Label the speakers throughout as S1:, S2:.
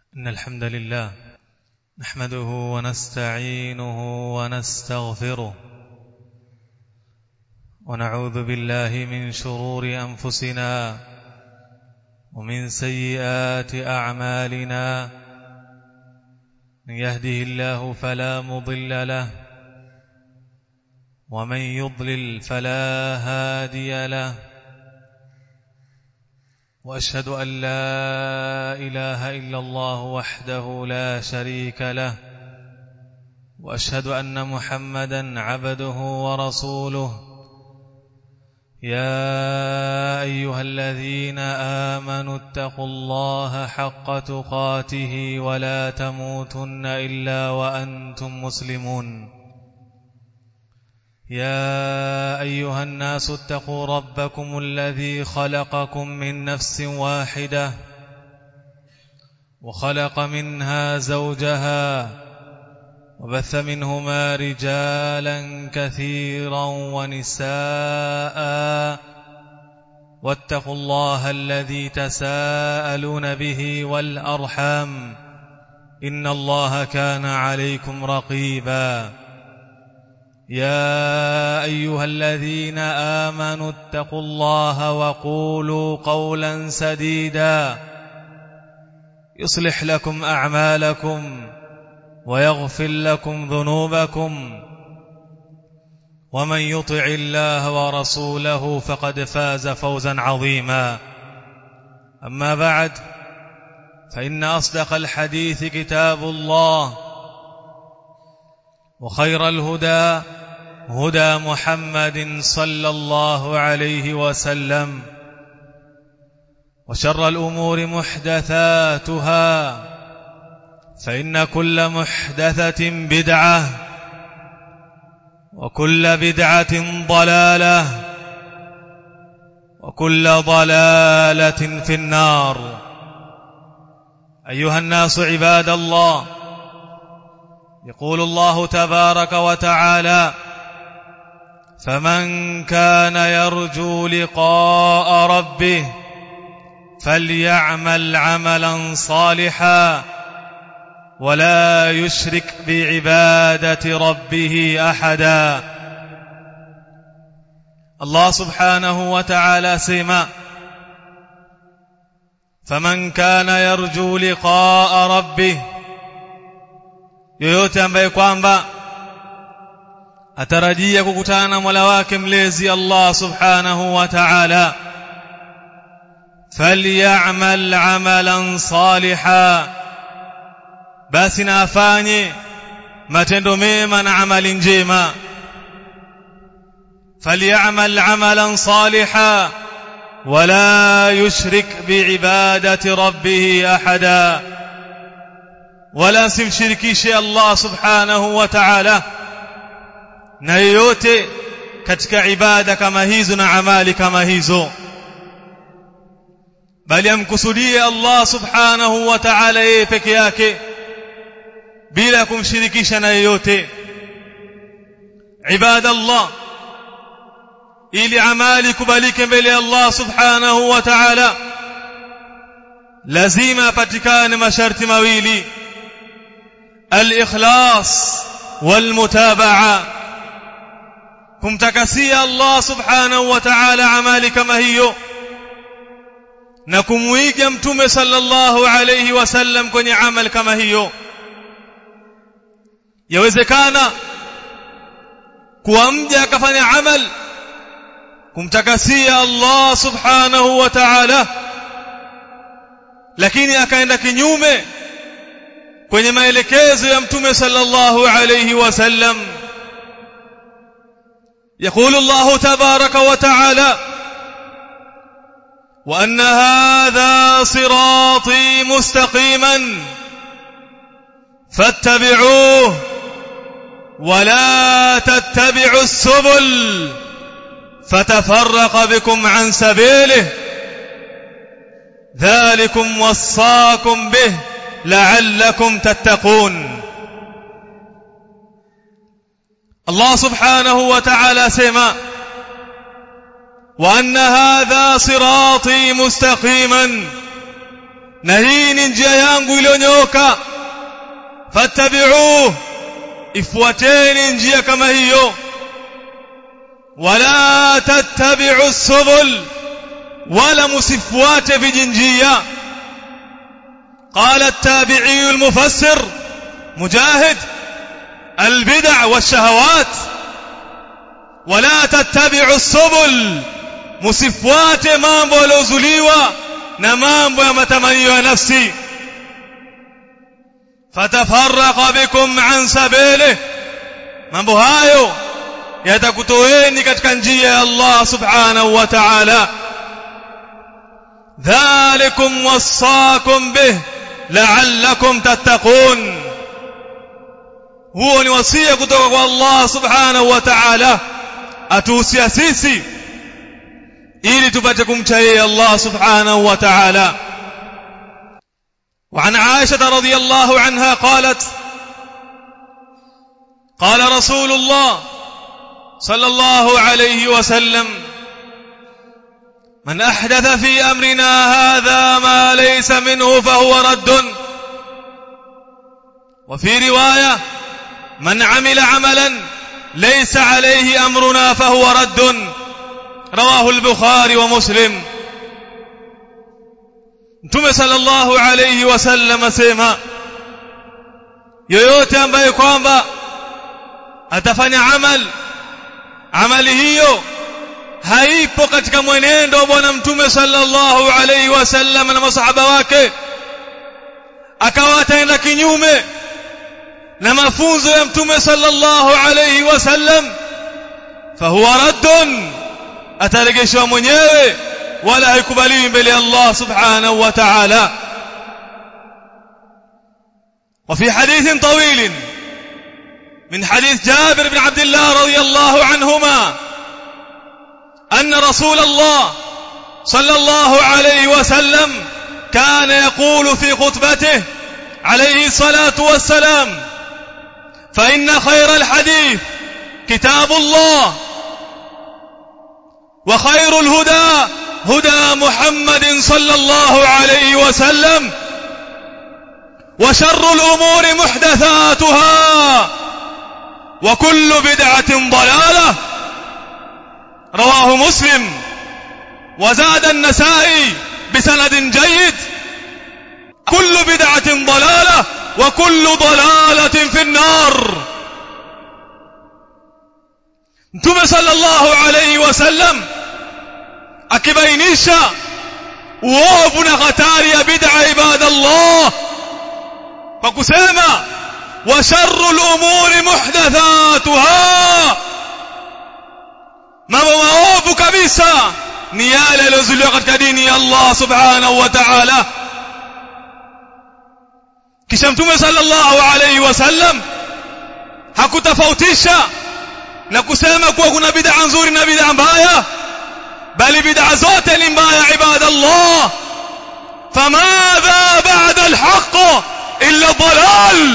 S1: إن الحمد لله نحمده ونستعينه ونستغفره ونعوذ بالله من شرور أنفسنا ومن سيئات أعمالنا. من يهده الله فلا مضل له ومن يضلل فلا هادي له، وأشهد أن لا إله إلا الله وحده لا شريك له، وأشهد أن محمدا عبده ورسوله. يا أيها الذين آمنوا اتقوا الله حق تقاته ولا تموتن إلا وأنتم مسلمون. يا أيها الناس اتقوا ربكم الذي خلقكم من نفس واحدة وخلق منها زوجها وبث منهما رجالا كثيرا ونساء، واتقوا الله الذي تساءلون به والأرحام إن الله كان عليكم رقيبا. يا أيها الذين آمنوا اتقوا الله وقولوا قولا سديدا يصلح لكم أعمالكم ويغفر لكم ذنوبكم، ومن يطع الله ورسوله فقد فاز فوزا عظيما. أما بعد، فإن أصدق الحديث كتاب الله، وخير الهدى هدى محمد صلى الله عليه وسلم، وشر الأمور محدثاتها، فإن كل محدثة بدعة، وكل بدعة ضلالة، وكل ضلالة في النار. أيها الناس عباد الله، يقول الله تبارك وتعالى: فمن كان يرجو لقاء ربه فليعمل عملا صالحا ولا يشرك بعبادة ربه أحدا. الله سبحانه وتعالى سيما: فمن كان يرجو لقاء ربه، yoyote ambaye kwamba atarajia kukutana na Mola wake mlezi Allah subhanahu wa ta'ala, falyamal amalan saliha, basi na afanye matendo mema na amali njema. falyamal amalan saliha wala yushrik biibadati rabbih ahada, wala simshirikishe Allah subhanahu wa ta'ala na yoyote katika ibada kama hizo na amali kama hizo, bali amkusudie Allah subhanahu wa ta'ala yeye peke yake bila kumshirikisha na yoyote. Ibadallah, ili amali kubalike mbele Allah subhanahu wa ta'ala, lazima apatikane masharti mawili: al-ikhlas wal-mutabaa, kumtakasia Allah subhanahu wa ta'ala amali kama hiyo na kumuiga mtume sallallahu alayhi wasallam kwenye amali kama hiyo. Yawezekana kuwa mja akafanya amal kumtakasia Allah subhanahu wa ta'ala, lakini akaenda kinyume kwenye maelekezo ya mtume sallallahu alayhi wasallam. يقول الله تبارك وتعالى: وأن هذا صراطي مستقيما فاتبعوه ولا تتبعوا السبل فتفرق بكم عن سبيله ذلكم وصاكم به لعلكم تتقون. الله سبحانه وتعالى سيما: وأن هذا صراطي مستقيما na hii ni njia yangu iliyonyooka, fattabi'uhu, ifuateni njia kama hiyo, wala tattabi'u subul, wala musifuate vijinjia. قال التابعي المفسر مجاهد: البدع والشهوات. ولا تتبعوا السبل، musifuate mambo yalozuliwa na mambo ya matamanio ya nafsi. Fatafarraqa bikum an sabilihi, mambo hayo yatakutoeni katika njia ya Allah subhanahu wa ta'ala. Dhalikum wasaakum bih la'allakum tattaqun, huo ni wasia kutoka kwa Allah subhanahu wa ta'ala, atuhusia sisi ili tupate kumcha yeye Allah subhanahu wa ta'ala. وعن عائشة رضي الله عنها قالت: قال رسول الله صلى الله عليه وسلم: من أحدث في أمرنا هذا ما ليس منه فهو رد. وفي رواية: من عمل عملا ليس عليه أمرنا فهو رد. رواه البخاري ومسلم. Mtume sallallahu alayhi wasallam asema, yoyote ambaye kwamba atafanya amali hiyo haipo katika mwenendo wa bwana Mtume sallallahu alayhi wasallam na masahaba wake, akawa ataenda kinyume na mafunzo ya Mtume sallallahu alayhi wasallam, fahuwa raddun, atarejeshwa mwenyewe wala haikubaliwi mbele ya Allah subhanahu wa ta'ala. وفي حديث طويل من حديث جابر بن عبد الله رضي الله عنهما أن رسول الله صلى الله عليه وسلم كان يقول في خطبته عليه الصلاة والسلام: فإن خير الحديث كتاب الله، وخير الهدى هدى محمد صلى الله عليه وسلم، وشر الأمور محدثاتها، وكل بدعة ضلالة. رواه مسلم. وزاد النسائي بسند جيد: كل بدعة ضلالة وكل ضلالة في النار. Mtume sallallahu alayhi wasallam akibainisha uovu na hatari ya bid'a, ibadallah, kwa kusema wa sharrul umuri muhdathatuha, mambo maovu kabisa ni yale yaliyozuliwa katika dini ya Allah subhanahu wa ta'ala. Kisha Mtume sallallahu alayhi wasallam hakutofautisha na kusema kuwa kuna bid'a nzuri na bid'a mbaya, bali bid'a zote ni mbaya, ibadallah. famadha ba'da alhaq illa dalal,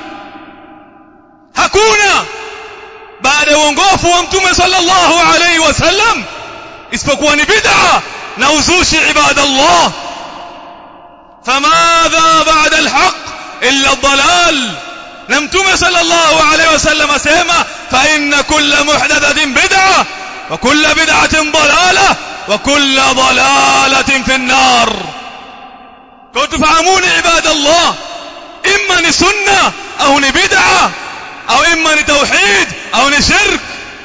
S1: hakuna baada ya uongofu wa Mtume sallallahu alayhi wasallam isipokuwa ni bid'a na uzushi, ibadallah. famadha ba'da alhaq illa dalal, na Mtume sallallahu alayhi wasallam asema: fa inna kulla muhdathatin bid'ah wa kulla bid'atin dalalah wa kulla dalalatin fi an-nar. Kwa tufahamuni ibadallah, imma ni sunna au ni bid'ah, au imma ni tauhid au ni shirk.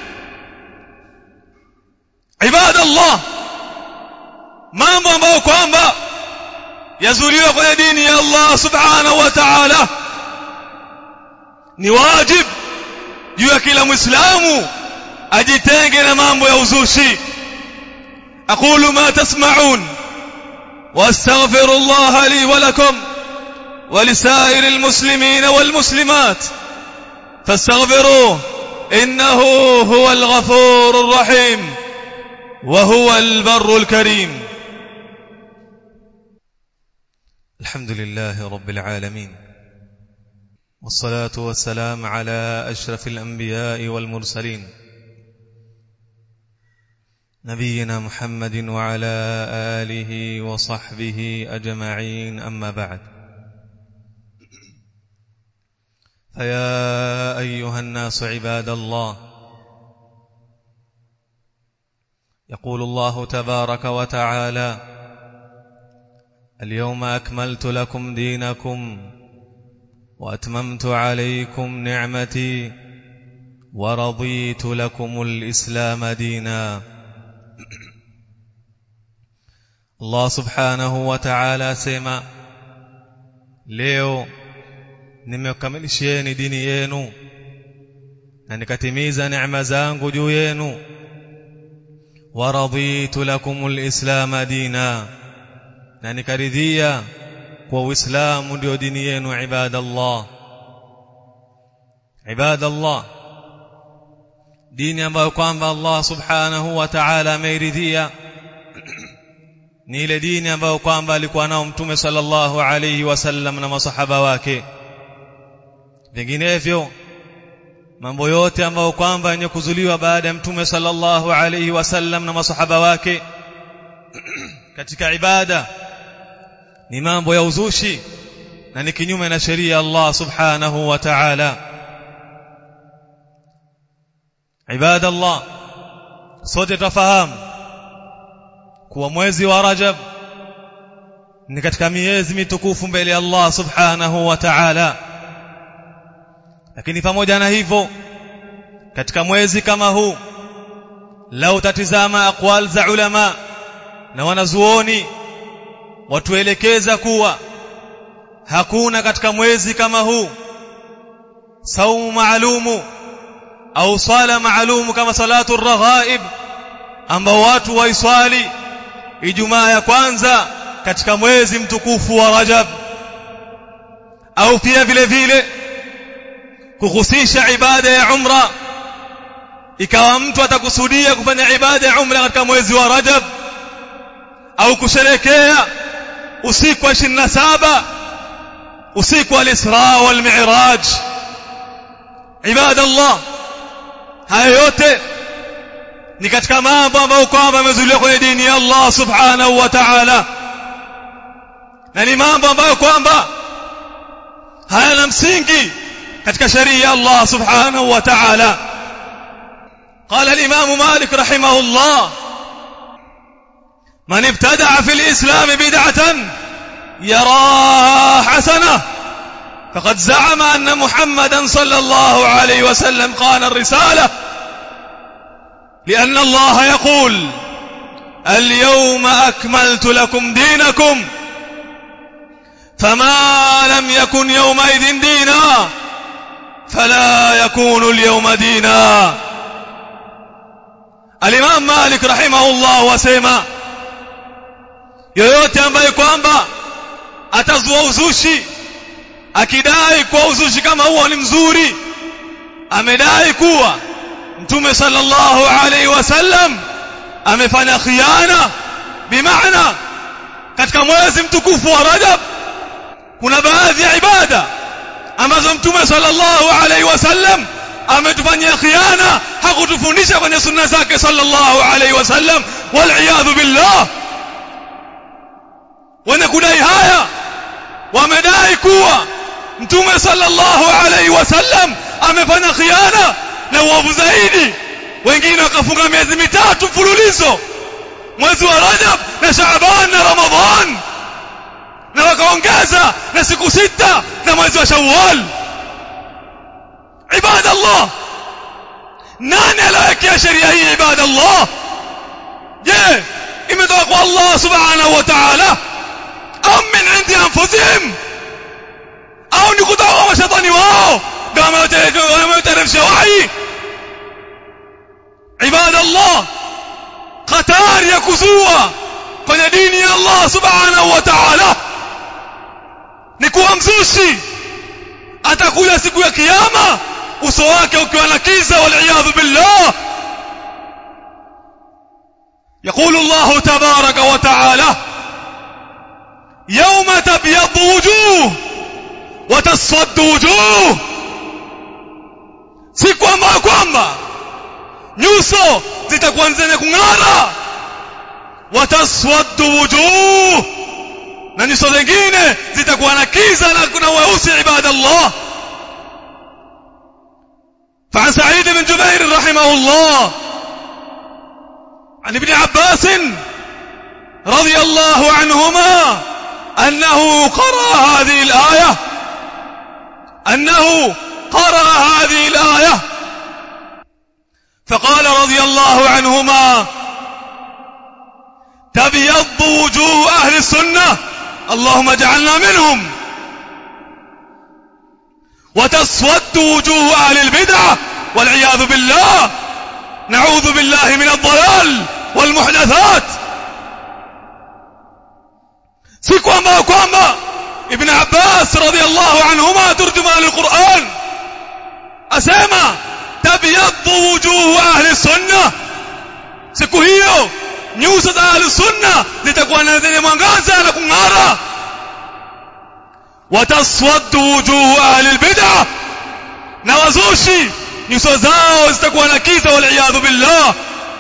S1: Ibadallah, mambo ambayo kwamba yazuliwa kwenye dini ya Allah subhanahu wa ta'ala ni wajib juu ya kila Muislamu ajitenge na mambo ya uzushi. aqulu ma tasma'un wa astaghfirullaha li wa lakum wa lisairil muslimina wal muslimat fastaghfiruhu innahu huwal ghafurur rahim wa huwal barrul karim. alhamdulillahi rabbil alamin, والصلاة والسلام على أشرف الأنبياء والمرسلين نبينا محمد وعلى آله وصحبه أجمعين أما بعد فيا أيها الناس عباد الله يقول الله تبارك وتعالى اليوم أكملت لكم دينكم وأتممت عليكم نعمتي ورضيت لكم الإسلام دينا. Allah subhanahu wa ta'ala sema leo nimekamilishieni dini yenu na nikatimiza neema zangu juu yenu wa raditu lakumul islam dina na nikaridhia kwa Uislamu ndio dini yenu. Ibadallah, dini ambayo kwamba Allah subhanahu wa ta'ala ameiridhia ni ile dini ambayo kwamba alikuwa nao Mtume sallallahu alayhi wasallam na masahaba wake. Vinginevyo mambo yote ambayo kwamba yenye kuzuliwa baada ya Mtume sallallahu alayhi wasallam na masahaba wake katika ibada ni mambo ya uzushi na ni kinyume na sheria Allah subhanahu wa ta'ala. Ibadallah, sote tafahamu kuwa mwezi wa Rajab ni katika miezi mitukufu mbele ya Allah subhanahu wa ta'ala. Lakini pamoja na hivyo, katika mwezi kama huu lau tatizama aqwal za ulama na wanazuoni watuelekeza kuwa hakuna katika mwezi kama huu saumu maalumu au sala maalumu kama salatu ar-raghaib ambao watu waiswali Ijumaa ya kwanza katika mwezi mtukufu wa Rajab, au pia vile vile kuhusisha ibada ya umra. Ikawa mtu atakusudia kufanya ibada ya umra katika mwezi wa Rajab au kusherehekea usiku wa 27, usiku wa al-Isra wal Mi'raj. Ibadallah, haya yote ni katika mambo ambayo kwamba yamezuiliwa kwenye dini ya Allah subhanahu wa ta'ala, na ni mambo ambayo kwamba hayana msingi katika sheria ya Allah subhanahu wa ta'ala. Qala al-Imam Malik rahimahullah man ibtada'a fil Islam bid'atan yaraha hasanah faqad za'ama anna Muhammadan sallallahu alayhi wa sallam qala ar-risalah لأن الله يقول اليوم أكملت لكم دينكم فما لم يكن يومئذ دينا فلا يكون اليوم دينا. الإمام مالك رحمه الله وسيما yoyote ambaye kwamba atazua uzushi akidai kwa uzushi kama huo ni mzuri, amedai kuwa Mtume sallallahu alayhi wasallam amefanya khiana. Bimaana katika mwezi mtukufu wa Rajab kuna baadhi ya ibada ambazo Mtume sallallahu alayhi wasallam ametufanyia khiana, hakutufundisha kwenye sunna zake sallallahu alayhi wasallam. Wal iyadhu billah, wenye kudai haya wamedai kuwa Mtume sallallahu alayhi wasallam amefanya khiana na uovu zaidi. Wengine wakafunga miezi mitatu mfululizo, mwezi wa Rajab na Shaaban na Ramadhan, na wakaongeza na siku 6 na mwezi wa Shawwal. Ibadallah, nani aliyeweka sheria hii? Ibadallah, je, imetoka kwa Allah subhanahu wa ta'ala au min indi anfusihim, au ni kutoka kwa mashaitani wao kama wameteremsha wahi? Ibadallah, hatari ya kuzua kwenye dini ya Allah subhanahu wa ta'ala ni kuwa mzushi atakuja siku ya kiyama uso wake ukiwa na kiza, wal iyadhu billah. يقول الله تبارك وتعالى يوم تبيض وجوه وتصفد وجوه, siku ambayo kwamba nyuso zitakuwa zenye kung'ara, wataswaddu wujuh, na nyuso zingine zitakuwa na kiza na kuna weusi. Ibadallah, فعن سعيد بن جبير رحمه الله عن ابن عباس رضي الله عنهما أنه قرأ هذه الآية فقال رضي الله عنهما: تبيض وجوه أهل السنة، اللهم اجعلنا منهم، وتسود وجوه أهل البدعة والعياذ بالله، نعوذ بالله من الضلال والمحدثات. siku ambao kwamba Ibn Abbas radhiyallahu anhuma turjuman al-Qur'an asema tabyaddu wujuh ahli sunnah, siku hiyo nyuso za ahli sunnah zitakuwa na zenye mwangaza na kung'ara, wataswaddu wujuh ahli al-bid'ah, na wazushi nyuso zao zitakuwa na kiza, wal billah.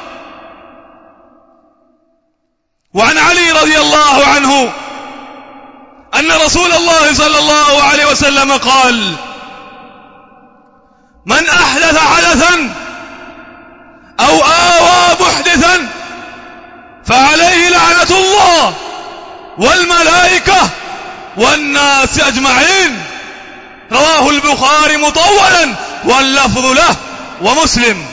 S1: وعن علي رضي الله عنه أن رسول الله صلى الله عليه وسلم قال: من أحدث حدثا أو آوى محدثا فعليه لعنة الله والملائكة والناس أجمعين. رواه البخاري مطولا واللفظ له ومسلم.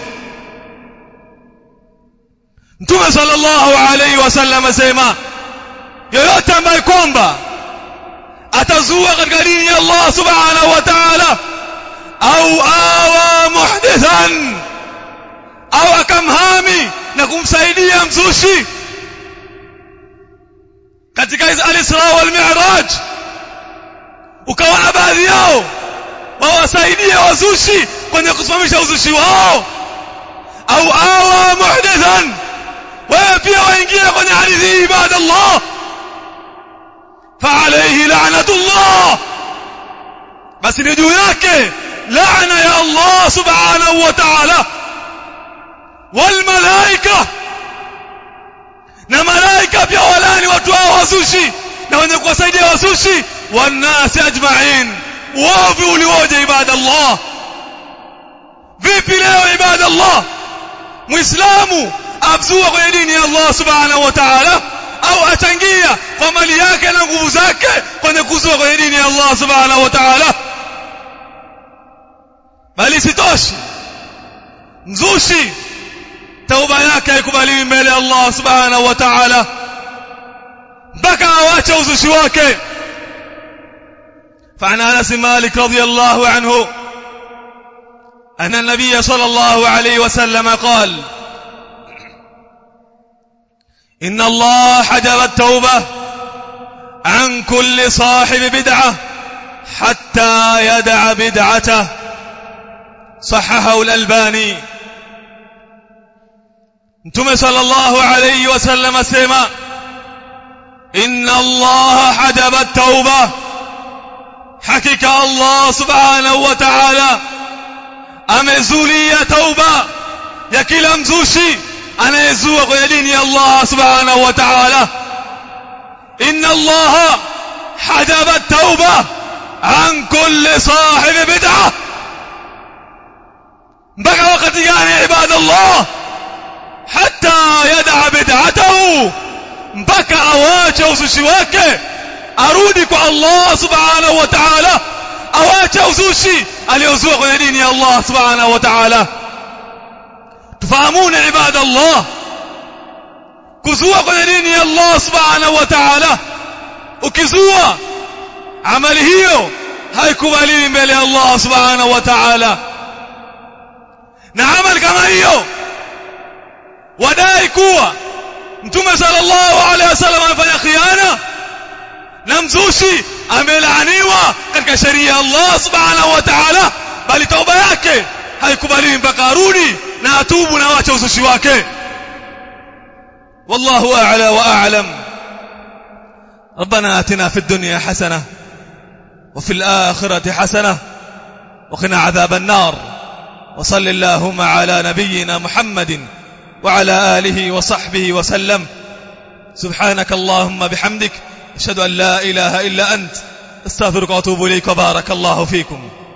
S1: Mtume sallallahu alayhi wasallam asema, yoyote ambaye kwamba atazua katika dini ya Allah subhanahu wa ta'ala, au awa muhdithan, au akamhami na kumsaidia mzushi katika al-Isra wal Mi'raj, ukaona baadhi yao wawasaidie wazushi kwenye kusimamisha uzushi wao, au awa muhdithan, wewe pia waingie kwenye hadithi hii. Ibadallah, فعليه لعنة الله، basi ni juu yake laana ya Allah subhanahu wa ta'ala, wal malaika, na malaika pia walani watu hao wazushi na wenye kuwasaidia wazushi, wan nasi ajma'in. Uovu ulioje ibadallah! Vipi leo ibadallah muislamu abzua kwenye dini ya Allah subhanahu wa ta'ala, au achangia kwa mali yake na nguvu zake kwenye kuzua kwenye dini ya Allah subhanahu wa ta'ala? Bali sitoshi, mzushi tauba yake haikubaliwi mbele ya Allah subhanahu wa ta'ala mpaka awache uzushi wake. فعن أنس مالك رضي الله عنه أن النبي صلى الله عليه وسلم قال: إن الله حجب التوبة عن كل صاحب بدعة حتى يدع بدعته. صححه الألباني. Mtume sallallahu alayhi wasallam asema, inna Allah hajaba at-tauba, hakika Allah subhanahu wa ta'ala amezulia tauba ya kila mzushi anayezua kwenye dini ya Allah subhanahu wa ta'ala. inna Allah hajaba at-tauba an kulli sahib bid'ah. mpaka wakati gani ibadallah? hatta yad'a bid'atahu, mpaka awache uzushi wake arudi kwa Allah subhanahu wa ta'ala, awache uzushi aliozua kwenye dini ya Allah subhanahu wa ta'ala. tufahamuni ibadallah, kuzua kwenye dini ya Allah subhanahu wa ta'ala, ukizua amali hiyo haikubaliwi mbele ya Allah subhanahu wa ta'ala. na amali kama hiyo wadai kuwa Mtume sallallahu alaihi wasallam anafanya khiana na mzushi amelaaniwa katika sheria ya Allah subhanahu wa ta'ala, bali tauba yake haikubaliwi mpaka arudi na atubu na awache uzushi wake. wallahu a'la wa a'lam. ربنا آتنا في الدنيا حسنة وفي الآخرة حسنة وقنا عذاب النار. وصل اللهم على نبينا محمد وعلى آله وصحبه وسلم. سبحانك اللهم بحمدك أشهد أن لا إله إلا أنت أستغفرك وأتوب إليك وبارك الله فيكم.